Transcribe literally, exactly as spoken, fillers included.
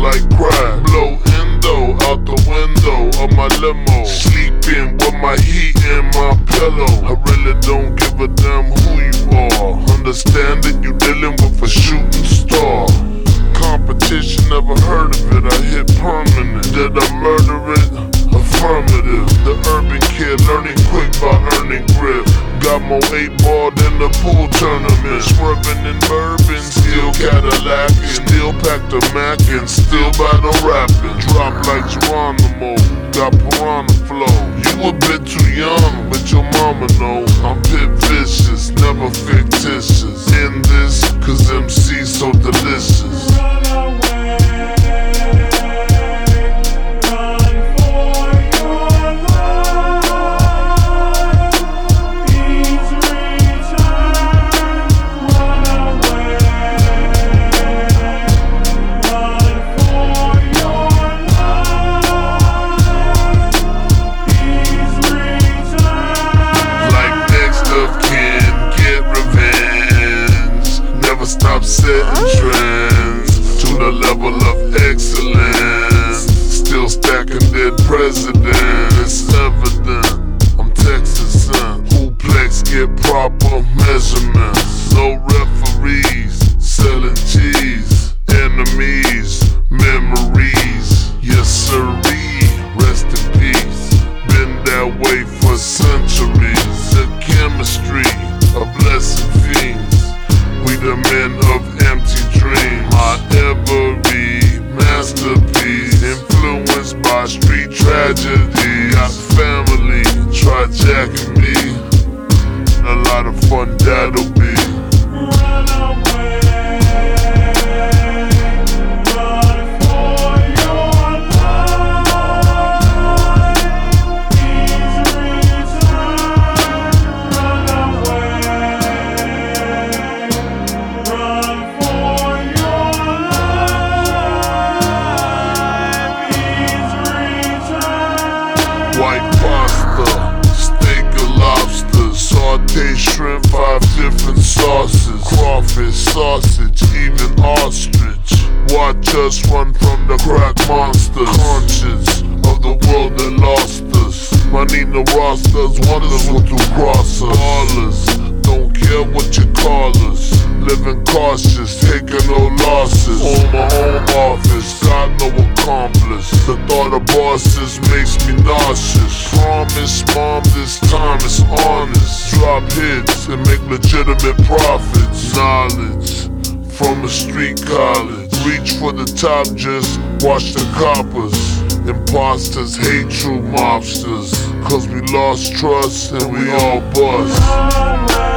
like crack. Blow endo out the window of my limo. Sleeping with my heat in my pillow. I really don't give a damn who you are. Understand that you dealing with a shooting star. Competition, never heard of it, I hit permanent. Did I murder it? Affirmative. The urban kid learning quick by earning grip. Got more eight ball than the pool tournament. Swerving in bourbon, still Cadillacin'. Still pack the Mac and still battle rapping. Drop like Geronimo, got piranha flow. You a bit too young, but your mama know I'm pit vicious, never fictitious. In this, cause M C's so delicious. Stop setting trends to the level of excellence. Still stacking dead presidents. It's evident I'm Texas son. Who plex get proper measurements. No referees selling cheese. Enemies, memories. Yes sirree, rest in peace. Been that way for centuries. The chemistry of blessed fiends. We the men of empty dreams. My every masterpiece influenced by street tragedy. Got family, try jacking me. A lot of fun that'll be. Run away. White pasta, steak or lobster, sauté shrimp, five different sauces. Crawfish, sausage, even ostrich. Watch us run from the crack monsters. Conscious of the world that lost us. Money no rosters, wonders what to cross us. Ballers, don't care what you call us. Living cautious, taking no losses. Own my own office, got no accomplice. The thought of bosses makes me nauseous. Promise, mom, this time it's honest. Drop hits and make legitimate profits. Knowledge from a street college. Reach for the top, just watch the coppers. Imposters hate true mobsters. Cause we lost trust and we all bust.